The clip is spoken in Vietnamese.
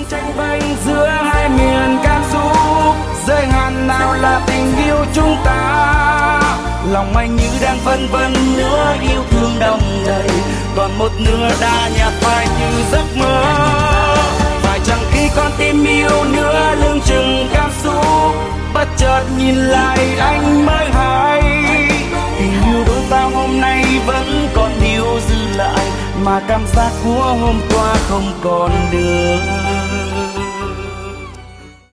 tranh vênh giữa hai miền cảm xúc, giới hạn nào là tình yêu chúng ta. Lòng anh như đang phân vân, nửa yêu thương đong đầy, còn một nửa đã nhạt phai như giấc mơ. Phải chăng khi con tim yêu nữa lưng chừng cảm xúc, bất chợt nhìn lại anh mới hay tình yêu đôi ta hôm nay vẫn còn điều dư lại, mà cảm giác của hôm qua không còn được.